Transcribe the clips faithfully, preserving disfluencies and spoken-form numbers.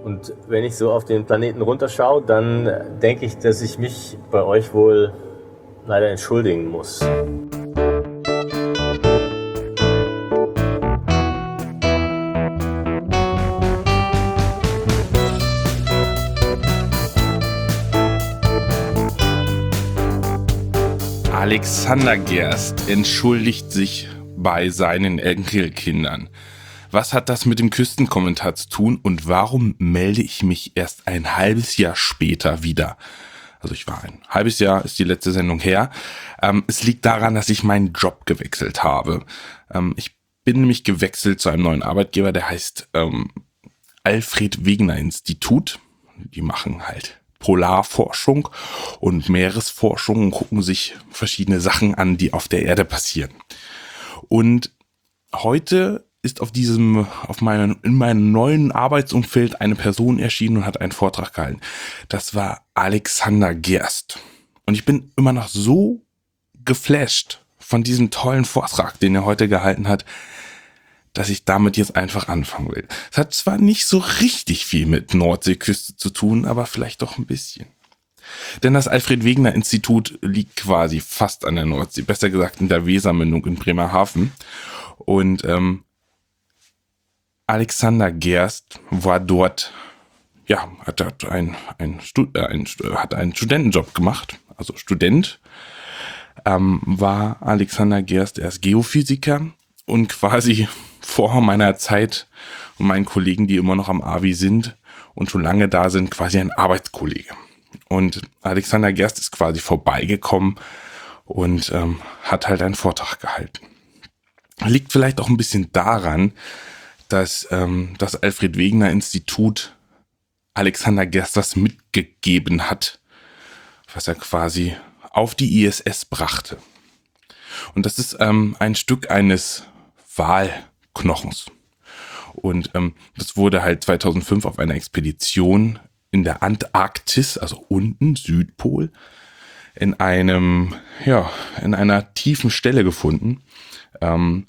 Und wenn ich so auf den Planeten runterschaue, dann denke ich, dass ich mich bei euch wohl leider entschuldigen muss. Alexander Gerst entschuldigt sich bei seinen Enkelkindern. Was hat das mit dem Küstenkommentar zu tun und warum melde ich mich erst ein halbes Jahr später wieder? Also ich war ein halbes Jahr, ist die letzte Sendung her. Ähm, es liegt daran, dass ich meinen Job gewechselt habe. Ähm, ich bin nämlich gewechselt zu einem neuen Arbeitgeber, der heißt ähm, Alfred Wegener Institut. Die machen halt Polarforschung und Meeresforschung und gucken sich verschiedene Sachen an, die auf der Erde passieren. Und heute ist auf diesem, auf meinem, in meinem neuen Arbeitsumfeld eine Person erschienen und hat einen Vortrag gehalten. Das war Alexander Gerst. Und ich bin immer noch so geflasht von diesem tollen Vortrag, den er heute gehalten hat, dass ich damit jetzt einfach anfangen will. Es hat zwar nicht so richtig viel mit Nordseeküste zu tun, aber vielleicht doch ein bisschen. Denn das Alfred Wegener Institut liegt quasi fast an der Nordsee, besser gesagt in der Wesermündung in Bremerhaven. Und ähm, Alexander Gerst war dort, ja, hat, hat, ein, ein Stud- äh, ein, hat einen Studentenjob gemacht, also Student, ähm, war Alexander Gerst erst Geophysiker und quasi vor meiner Zeit und meinen Kollegen, die immer noch am A W I sind und schon lange da sind, quasi ein Arbeitskollege. Und Alexander Gerst ist quasi vorbeigekommen und ähm, hat halt einen Vortrag gehalten. Liegt vielleicht auch ein bisschen daran, dass ähm, das Alfred Wegener Institut Alexander Gerst was mitgegeben hat, was er quasi auf die I S S brachte. Und das ist ähm, ein Stück eines Walknochens. Und ähm, das wurde halt zweitausendfünf auf einer Expedition in der Antarktis, also unten, Südpol, in einem, ja, in einer tiefen Stelle gefunden. Ähm,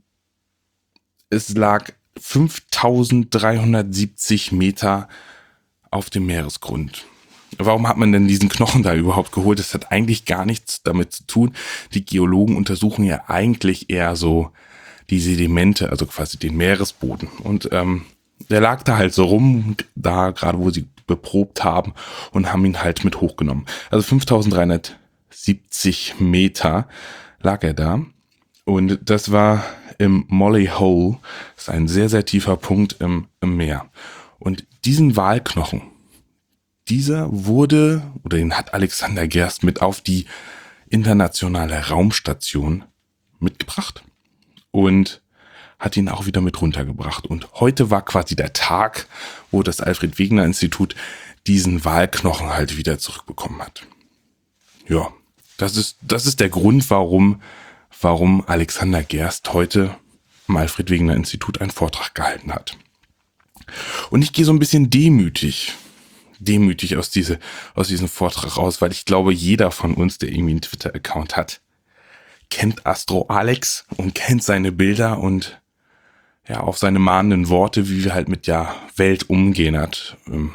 es lag fünftausenddreihundertsiebzig Meter auf dem Meeresgrund. Warum hat man denn diesen Knochen da überhaupt geholt? Das hat eigentlich gar nichts damit zu tun. Die Geologen untersuchen ja eigentlich eher so die Sedimente, also quasi den Meeresboden. Und ähm, der lag da halt so rum, da gerade wo sie beprobt haben und haben ihn halt mit hochgenommen. Also fünftausenddreihundertsiebzig Meter lag er da. Und das war im Molly Hole, das ist ein sehr, sehr tiefer Punkt im, im Meer. Und diesen Walknochen, dieser wurde, oder den hat Alexander Gerst mit auf die internationale Raumstation mitgebracht und hat ihn auch wieder mit runtergebracht. Und heute war quasi der Tag, wo das Alfred Wegener Institut diesen Walknochen halt wieder zurückbekommen hat. Ja, das ist, das ist der Grund, warum warum Alexander Gerst heute im Alfred Wegener Institut einen Vortrag gehalten hat. Und ich gehe so ein bisschen demütig, demütig aus, diese, aus diesem Vortrag raus, weil ich glaube, jeder von uns, der irgendwie einen Twitter-Account hat, kennt Astro Alex und kennt seine Bilder und ja, auf seine mahnenden Worte, wie wir halt mit der Welt umgehen hat.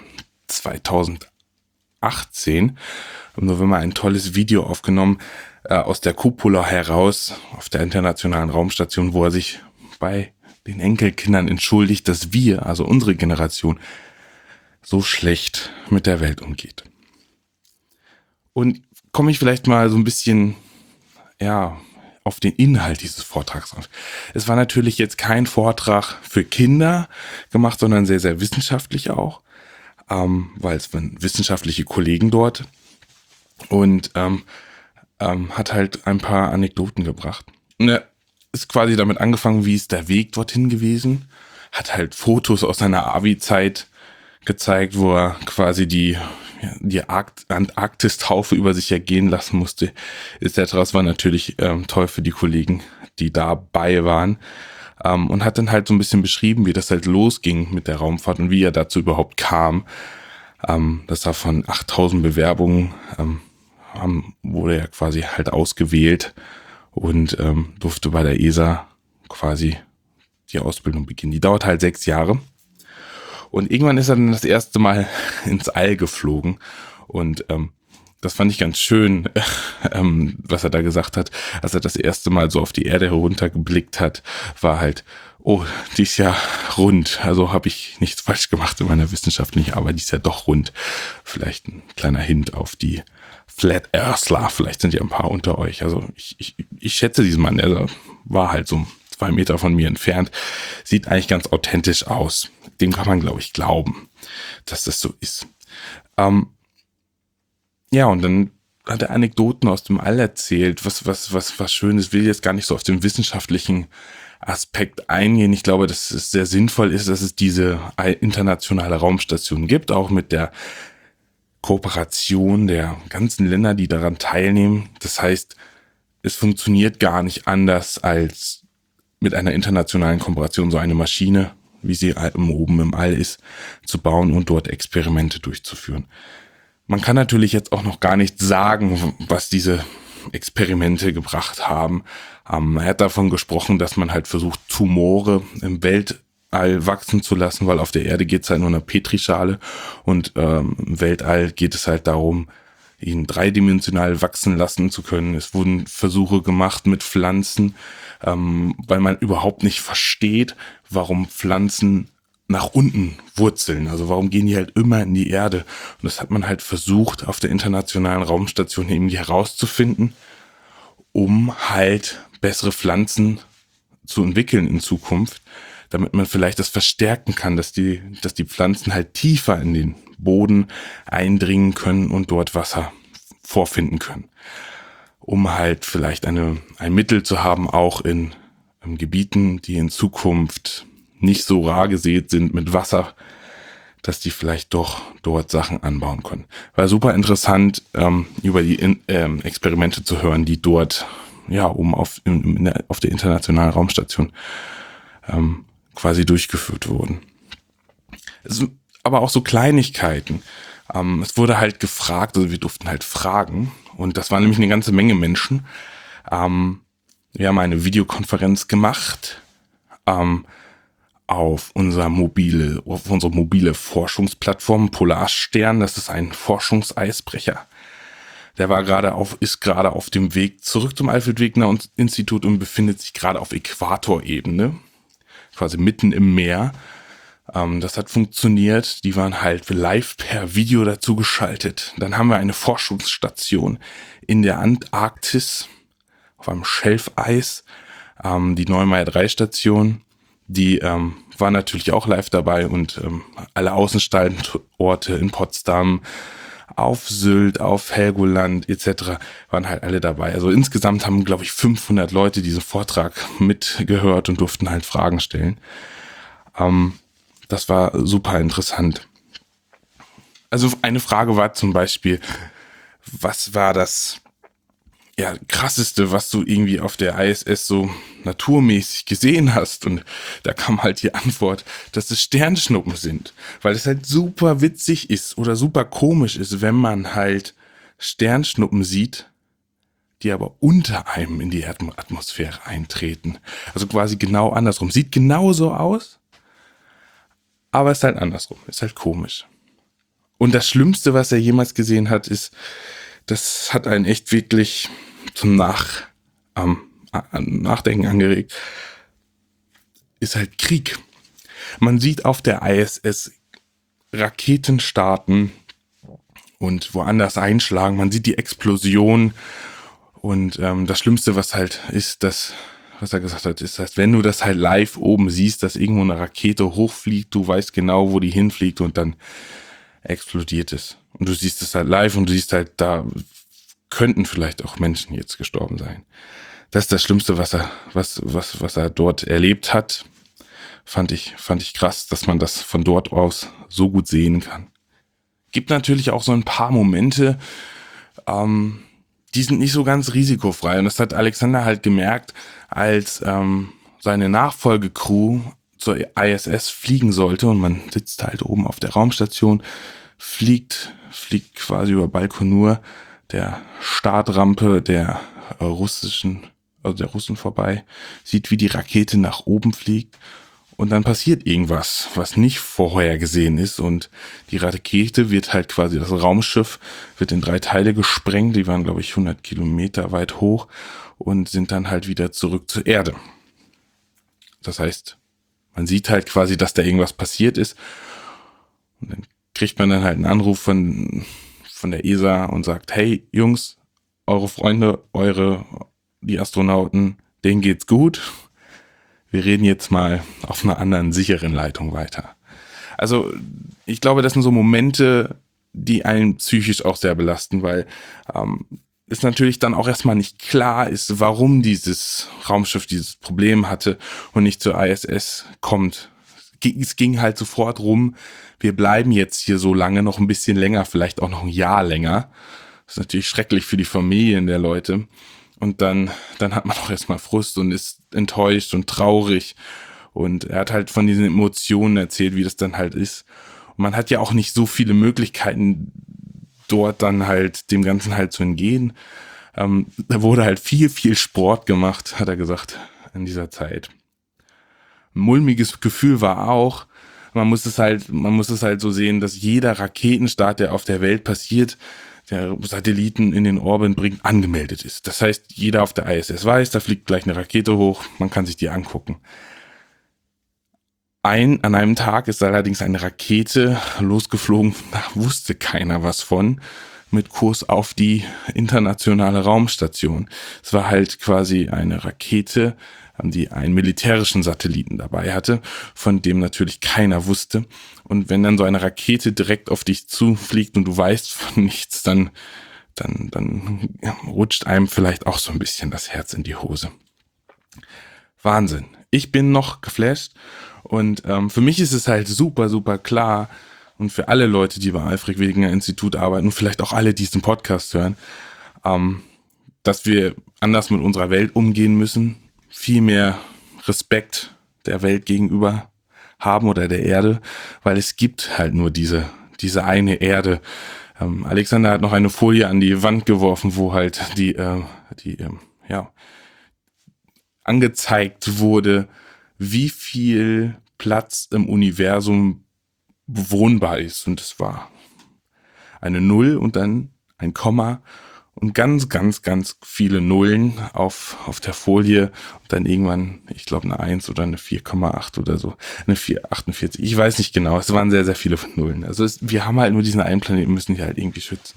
zweitausendachtzehn im November ein tolles Video aufgenommen, aus der Cupola heraus auf der internationalen Raumstation, wo er sich bei den Enkelkindern entschuldigt, dass wir, also unsere Generation, so schlecht mit der Welt umgeht. Und komme ich vielleicht mal so ein bisschen, ja, auf den Inhalt dieses Vortrags an. Es war natürlich jetzt kein Vortrag für Kinder gemacht, sondern sehr, sehr wissenschaftlich auch, ähm, weil es waren wissenschaftliche Kollegen dort und ähm, Ähm, hat halt ein paar Anekdoten gebracht. Und er ist quasi damit angefangen, wie ist der Weg dorthin gewesen. Hat halt Fotos aus seiner A W I-Zeit gezeigt, wo er quasi die, die Antarktis-Taufe über sich ergehen lassen musste, et cetera. Das war natürlich ähm, toll für die Kollegen, die dabei waren. Ähm, und hat dann halt so ein bisschen beschrieben, wie das halt losging mit der Raumfahrt und wie er dazu überhaupt kam. Ähm, das war von achttausend Bewerbungen, ähm, haben, wurde er quasi halt ausgewählt und ähm, durfte bei der E S A quasi die Ausbildung beginnen. Die dauert halt sechs Jahre. Und irgendwann ist er dann das erste Mal ins All geflogen und ähm, das fand ich ganz schön, ähm, was er da gesagt hat, als er das erste Mal so auf die Erde heruntergeblickt hat, war halt, oh, die ist ja rund, also habe ich nichts falsch gemacht in meiner wissenschaftlichen Arbeit, die ist ja doch rund. Vielleicht ein kleiner Hint auf die Flat Earthler, vielleicht sind ja ein paar unter euch. Also ich, ich, ich schätze diesen Mann, er war halt so zwei Meter von mir entfernt, sieht eigentlich ganz authentisch aus. Dem kann man, glaube ich, glauben, dass das so ist. Ähm, Ja, und dann hat er Anekdoten aus dem All erzählt, was, was, was, was Schönes, will jetzt gar nicht so auf den wissenschaftlichen Aspekt eingehen. Ich glaube, dass es sehr sinnvoll ist, dass es diese internationale Raumstation gibt, auch mit der Kooperation der ganzen Länder, die daran teilnehmen. Das heißt, es funktioniert gar nicht anders als mit einer internationalen Kooperation so eine Maschine, wie sie oben im All ist, zu bauen und dort Experimente durchzuführen. Man kann natürlich jetzt auch noch gar nicht sagen, was diese Experimente gebracht haben. Ähm, er hat davon gesprochen, dass man halt versucht, Tumore im Weltall wachsen zu lassen, weil auf der Erde geht es halt nur in einer Petrischale und ähm, im Weltall geht es halt darum, ihn dreidimensional wachsen lassen zu können. Es wurden Versuche gemacht mit Pflanzen, ähm, weil man überhaupt nicht versteht, warum Pflanzen nach unten wurzeln. Also warum gehen die halt immer in die Erde? Und das hat man halt versucht, auf der internationalen Raumstation irgendwie herauszufinden, um halt bessere Pflanzen zu entwickeln in Zukunft, damit man vielleicht das verstärken kann, dass die, dass die Pflanzen halt tiefer in den Boden eindringen können und dort Wasser vorfinden können. Um halt vielleicht eine, ein Mittel zu haben, auch in, in Gebieten, die in Zukunft nicht so rar gesät sind mit Wasser, dass die vielleicht doch dort Sachen anbauen können. War super interessant, ähm, über die in, ähm, Experimente zu hören, die dort, ja, oben auf, in, in der, auf der internationalen Raumstation ähm, quasi durchgeführt wurden. Es sind aber auch so Kleinigkeiten. Ähm, es wurde halt gefragt, also wir durften halt fragen, und das waren nämlich eine ganze Menge Menschen. Ähm, wir haben eine Videokonferenz gemacht, ähm, auf unser mobile, auf unsere mobile Forschungsplattform Polarstern. Das ist ein Forschungseisbrecher. Der war gerade auf, ist gerade auf dem Weg zurück zum Alfred-Wegener-Institut und befindet sich gerade auf Äquatorebene, quasi mitten im Meer. Ähm, das hat funktioniert. Die waren halt live per Video dazu geschaltet. Dann haben wir eine Forschungsstation in der Antarktis auf einem Schelfeis, ähm, die Neumeier drei Station. Die ähm, war natürlich auch live dabei und ähm, alle Außenstandorte in Potsdam, auf Sylt, auf Helgoland et cetera waren halt alle dabei. Also insgesamt haben, glaube ich, fünfhundert Leute diesen Vortrag mitgehört und durften halt Fragen stellen. Ähm, das war super interessant. Also eine Frage war zum Beispiel, was war das ja, krasseste, was du irgendwie auf der I S S so naturmäßig gesehen hast? Und da kam halt die Antwort, dass es Sternschnuppen sind, weil es halt super witzig ist oder super komisch ist, wenn man halt Sternschnuppen sieht, die aber unter einem in die Atmosphäre eintreten. Also quasi genau andersrum. Sieht genauso aus, aber ist halt andersrum. Ist halt komisch. Und das Schlimmste, was er jemals gesehen hat, ist, das hat einen echt wirklich zum Nach, ähm, Nachdenken angeregt, ist halt Krieg. Man sieht auf der I S S Raketen starten und woanders einschlagen. Man sieht die Explosion und ähm, das Schlimmste, was halt ist, dass, was er gesagt hat, ist, dass wenn du das halt live oben siehst, dass irgendwo eine Rakete hochfliegt, du weißt genau, wo die hinfliegt und dann explodiert es. Und du siehst es halt live und du siehst halt, da könnten vielleicht auch Menschen jetzt gestorben sein. Das ist das Schlimmste, was er, was, was, was er dort erlebt hat. Fand ich, fand ich krass, dass man das von dort aus so gut sehen kann. Gibt natürlich auch so ein paar Momente, ähm, die sind nicht so ganz risikofrei. Und das hat Alexander halt gemerkt, als ähm, seine Nachfolgecrew zur I S S fliegen sollte und man sitzt halt oben auf der Raumstation, fliegt, fliegt quasi über Baikonur der Startrampe der russischen, also der Russen vorbei, sieht, wie die Rakete nach oben fliegt und dann passiert irgendwas, was nicht vorhergesehen ist und die Rakete wird halt quasi, das Raumschiff wird in drei Teile gesprengt, die waren glaube ich hundert Kilometer weit hoch und sind dann halt wieder zurück zur Erde. Das heißt, man sieht halt quasi, dass da irgendwas passiert ist und dann kriegt man dann halt einen Anruf von, von der E S A und sagt, hey Jungs, eure Freunde, eure, die Astronauten, denen geht's gut. Wir reden jetzt mal auf einer anderen sicheren Leitung weiter. Also ich glaube, das sind so Momente, die einen psychisch auch sehr belasten, weil ähm, es natürlich dann auch erstmal nicht klar ist, warum dieses Raumschiff dieses Problem hatte und nicht zur I S S kommt. Es ging halt sofort rum, wir bleiben jetzt hier so lange, noch ein bisschen länger, vielleicht auch noch ein Jahr länger. Das ist natürlich schrecklich für die Familien der Leute. Und dann, dann hat man auch erstmal Frust und ist enttäuscht und traurig. Und er hat halt von diesen Emotionen erzählt, wie das dann halt ist. Und man hat ja auch nicht so viele Möglichkeiten, dort dann halt dem Ganzen halt zu entgehen. Ähm, da wurde halt viel, viel Sport gemacht, hat er gesagt, in dieser Zeit. Ein mulmiges Gefühl war auch, man muss es halt, man muss es halt so sehen, dass jeder Raketenstart, der auf der Welt passiert, der Satelliten in den Orbit bringt, angemeldet ist. Das heißt, jeder auf der I S S weiß, da fliegt gleich eine Rakete hoch, man kann sich die angucken. Ein, an einem Tag ist allerdings eine Rakete losgeflogen, da wusste keiner was von, mit Kurs auf die internationale Raumstation. Es war halt quasi eine Rakete, die einen militärischen Satelliten dabei hatte, von dem natürlich keiner wusste. Und wenn dann so eine Rakete direkt auf dich zufliegt und du weißt von nichts, dann, dann, dann ja, rutscht einem vielleicht auch so ein bisschen das Herz in die Hose. Wahnsinn. Ich bin noch geflasht und ähm, für mich ist es halt super, super klar und für alle Leute, die beim Alfred-Wegener-Institut arbeiten und vielleicht auch alle, die diesen Podcast hören, ähm, dass wir anders mit unserer Welt umgehen müssen, viel mehr Respekt der Welt gegenüber haben oder der Erde, weil es gibt halt nur diese, diese eine Erde. Ähm, Alexander hat noch eine Folie an die Wand geworfen, wo halt die, äh, die, ähm, ja, angezeigt wurde, wie viel Platz im Universum bewohnbar ist. Und es war eine Null und dann ein Komma und ganz, ganz, ganz viele Nullen auf, auf der Folie und dann irgendwann, ich glaube, eine eins oder eine vier Komma acht oder so, eine vier Komma achtundvierzig. Ich weiß nicht genau, es waren sehr, sehr viele Nullen. Also es, wir haben halt nur diesen einen Planeten, müssen die halt irgendwie schützen.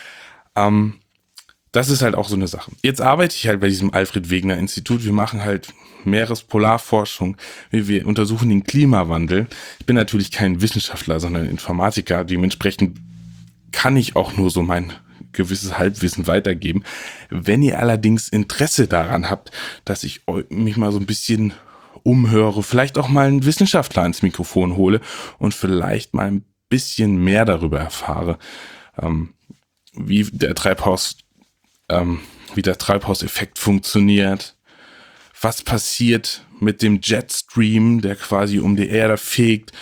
Ähm, das ist halt auch so eine Sache. Jetzt arbeite ich halt bei diesem Alfred-Wegener-Institut. Wir machen halt Meerespolarforschung. Wir, wir untersuchen den Klimawandel. Ich bin natürlich kein Wissenschaftler, sondern Informatiker. Dementsprechend kann ich auch nur so mein gewisses Halbwissen weitergeben. Wenn ihr allerdings Interesse daran habt, dass ich mich mal so ein bisschen umhöre, vielleicht auch mal einen Wissenschaftler ans Mikrofon hole und vielleicht mal ein bisschen mehr darüber erfahre, ähm, wie der Treibhaus, ähm, wie der Treibhauseffekt funktioniert, was passiert mit dem Jetstream, der quasi um die Erde fegt,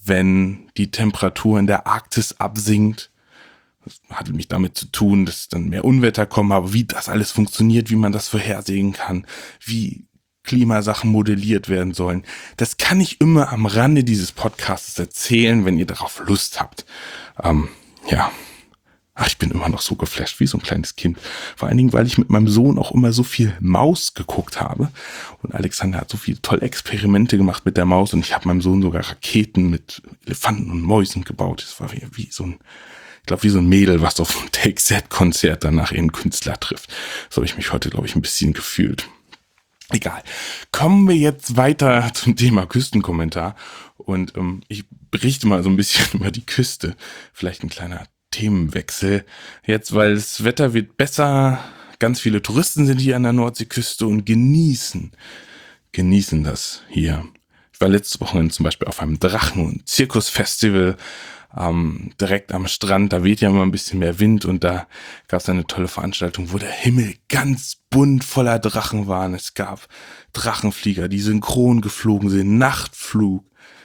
wenn die Temperatur in der Arktis absinkt. Das hat mich damit zu tun, dass dann mehr Unwetter kommen, aber wie das alles funktioniert, wie man das vorhersehen kann, wie Klimasachen modelliert werden sollen. Das kann ich immer am Rande dieses Podcasts erzählen, wenn ihr darauf Lust habt. Ähm, ja, Ach, ich bin immer noch so geflasht wie so ein kleines Kind. Vor allen Dingen, weil ich mit meinem Sohn auch immer so viel Maus geguckt habe. Und Alexander hat so viele tolle Experimente gemacht mit der Maus. Und ich habe meinem Sohn sogar Raketen mit Elefanten und Mäusen gebaut. Das war wie, wie so ein, ich glaube, wie so ein Mädel, was auf einem Take-Set-Konzert danach ihren Künstler trifft. So habe ich mich heute, glaube ich, ein bisschen gefühlt. Egal. Kommen wir jetzt weiter zum Thema Küstenkommentar. Und ähm, ich berichte mal so ein bisschen über die Küste. Vielleicht ein kleiner Themenwechsel. Jetzt, weil das Wetter wird besser. Ganz viele Touristen sind hier an der Nordseeküste und genießen, genießen das hier. Ich war letztes Wochenende zum Beispiel auf einem Drachen- und Zirkusfestival ähm, direkt am Strand. Da weht ja immer ein bisschen mehr Wind und da gab es eine tolle Veranstaltung, wo der Himmel ganz bunt voller Drachen war. Es gab Drachenflieger, die synchron geflogen sind, Nachtflug,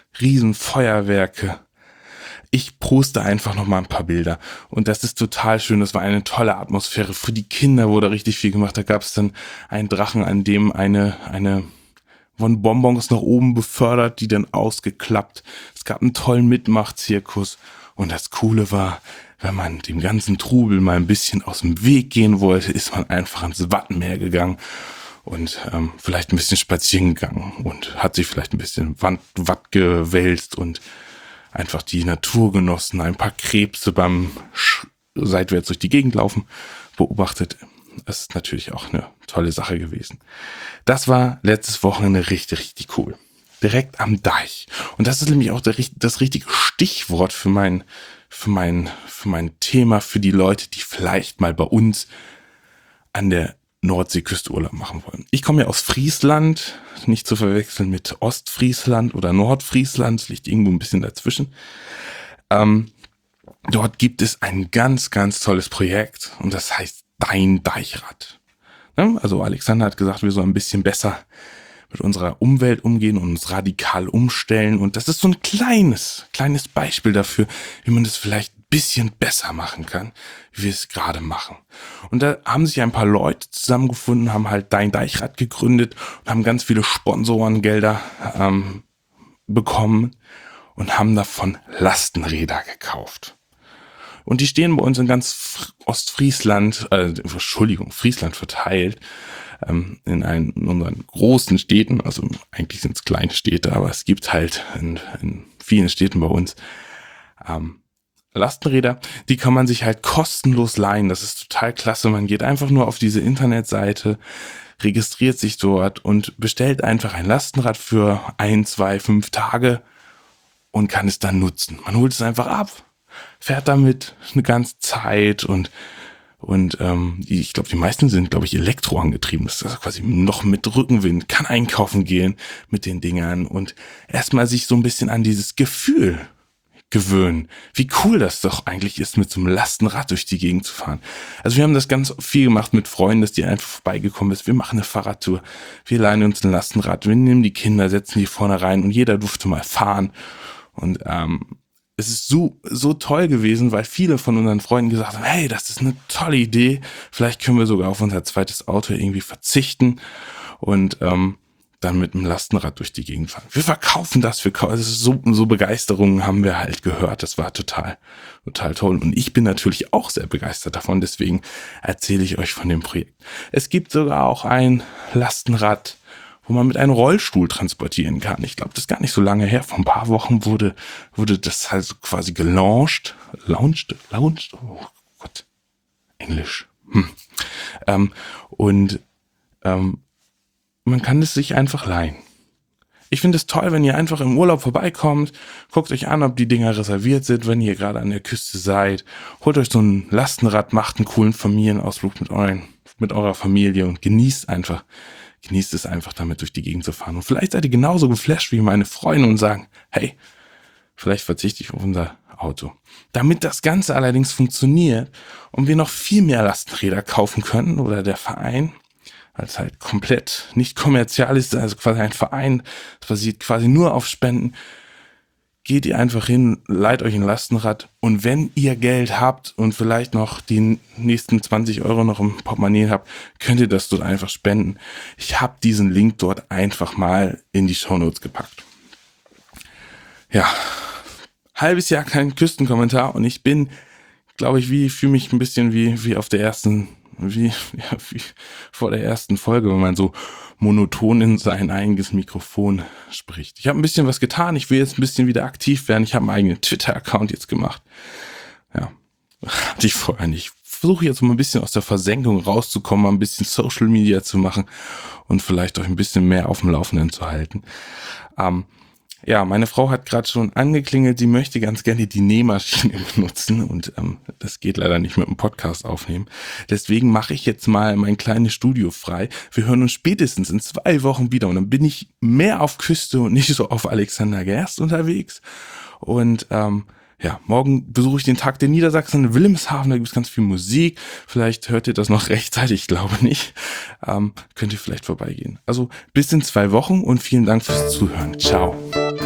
Riesenfeuerwerke. Ich poste einfach noch mal ein paar Bilder und das ist total schön. Das war eine tolle Atmosphäre. Für die Kinder wurde richtig viel gemacht. Da gab es dann einen Drachen, an dem eine eine wurden Bonbons nach oben befördert, die dann ausgeklappt. Es gab einen tollen Mitmachzirkus. Und das Coole war, wenn man dem ganzen Trubel mal ein bisschen aus dem Weg gehen wollte, ist man einfach ins Wattenmeer gegangen und ähm, vielleicht ein bisschen spazieren gegangen und hat sich vielleicht ein bisschen Watt, Watt gewälzt und einfach die Natur genossen, ein paar Krebse beim Sch- seitwärts durch die Gegend laufen beobachtet. Das ist natürlich auch eine tolle Sache gewesen. Das war letztes Wochenende richtig, richtig cool. Direkt am Deich. Und das ist nämlich auch der, das richtige Stichwort für mein, für mein, für mein Thema, für die Leute, die vielleicht mal bei uns an der Nordseeküste Urlaub machen wollen. Ich komme ja aus Friesland, nicht zu verwechseln mit Ostfriesland oder Nordfriesland, es liegt irgendwo ein bisschen dazwischen. Ähm, dort gibt es ein ganz, ganz tolles Projekt und das heißt Dein Deichrad. Ne? Also Alexander hat gesagt, wir sollen ein bisschen besser mit unserer Umwelt umgehen und uns radikal umstellen. Und das ist so ein kleines, kleines Beispiel dafür, wie man das vielleicht ein bisschen besser machen kann, wie wir es gerade machen. Und da haben sich ein paar Leute zusammengefunden, haben halt Dein Deichrad gegründet und haben ganz viele Sponsorengelder ähm, bekommen und haben davon Lastenräder gekauft. Und die stehen bei uns in ganz Ostfriesland, äh, Entschuldigung, Friesland verteilt, ähm, in, einen, in unseren großen Städten, also eigentlich sind es kleine Städte, aber es gibt halt in, in vielen Städten bei uns ähm, Lastenräder, die kann man sich halt kostenlos leihen. Das ist total klasse. Man geht einfach nur auf diese Internetseite, registriert sich dort und bestellt einfach ein Lastenrad für ein, zwei, fünf Tage und kann es dann nutzen. Man holt es einfach ab, fährt damit eine ganze Zeit und und ähm, die, ich glaube, die meisten sind, glaube ich, elektroangetrieben. Das ist also quasi noch mit Rückenwind, kann einkaufen gehen mit den Dingern und erstmal sich so ein bisschen an dieses Gefühl gewöhnen. Wie cool das doch eigentlich ist, mit so einem Lastenrad durch die Gegend zu fahren. Also wir haben das ganz viel gemacht mit Freunden, dass die einfach vorbeigekommen ist. Wir machen eine Fahrradtour, wir leihen uns ein Lastenrad, wir nehmen die Kinder, setzen die vorne rein und jeder durfte mal fahren. Und ähm, es ist so, so toll gewesen, weil viele von unseren Freunden gesagt haben, hey, das ist eine tolle Idee. Vielleicht können wir sogar auf unser zweites Auto irgendwie verzichten und ähm, dann mit einem Lastenrad durch die Gegend fahren. Wir verkaufen das, wir kaufen, das ist so, so Begeisterungen haben wir halt gehört. Das war total, total toll. Und ich bin natürlich auch sehr begeistert davon. Deswegen erzähle ich euch von dem Projekt. Es gibt sogar auch ein Lastenrad, wo man mit einem Rollstuhl transportieren kann. Ich glaube, das ist gar nicht so lange her. Vor ein paar Wochen wurde, wurde das halt so quasi gelauncht. Launched? Launched? Oh Gott. Englisch. Hm. Ähm, und ähm, man kann es sich einfach leihen. Ich finde es toll, wenn ihr einfach im Urlaub vorbeikommt, guckt euch an, ob die Dinger reserviert sind, wenn ihr gerade an der Küste seid. Holt euch so ein Lastenrad, macht einen coolen Familienausflug mit euren, mit eurer Familie und genießt einfach Genießt es einfach, damit durch die Gegend zu fahren. Und vielleicht seid ihr genauso geflasht wie meine Freunde und sagen, hey, vielleicht verzichte ich auf unser Auto. Damit das Ganze allerdings funktioniert und wir noch viel mehr Lastenräder kaufen können oder der Verein, weil es halt komplett nicht kommerziell ist, also quasi ein Verein, das basiert quasi nur auf Spenden, geht ihr einfach hin, leiht euch ein Lastenrad und wenn ihr Geld habt und vielleicht noch die nächsten zwanzig Euro noch im Portemonnaie habt, könnt ihr das dort einfach spenden. Ich habe diesen Link dort einfach mal in die Shownotes gepackt. Ja, halbes Jahr kein Küstenkommentar und ich bin, glaube ich, wie fühle mich ein bisschen wie wie auf der ersten, wie, ja, wie vor der ersten Folge, wenn man so monoton in sein eigenes Mikrofon spricht. Ich habe ein bisschen was getan. Ich will jetzt ein bisschen wieder aktiv werden. Ich habe einen eigenen Twitter-Account jetzt gemacht. Ja, hatte ich vorher nicht. Ich versuche jetzt mal ein bisschen aus der Versenkung rauszukommen, mal ein bisschen Social Media zu machen und vielleicht euch ein bisschen mehr auf dem Laufenden zu halten. Ähm, Ja, meine Frau hat gerade schon angeklingelt, sie möchte ganz gerne die Nähmaschine benutzen und ähm, das geht leider nicht mit dem Podcast aufnehmen. Deswegen mache ich jetzt mal mein kleines Studio frei. Wir hören uns spätestens in zwei Wochen wieder und dann bin ich mehr auf Küste und nicht so auf Alexander Gerst unterwegs. Und ähm, ja, morgen besuche ich den Tag der Niedersachsen in Wilhelmshaven, da gibt es ganz viel Musik. Vielleicht hört ihr das noch rechtzeitig, ich glaube nicht. Ähm, könnt ihr vielleicht vorbeigehen. Also bis in zwei Wochen und vielen Dank fürs Zuhören. Ciao.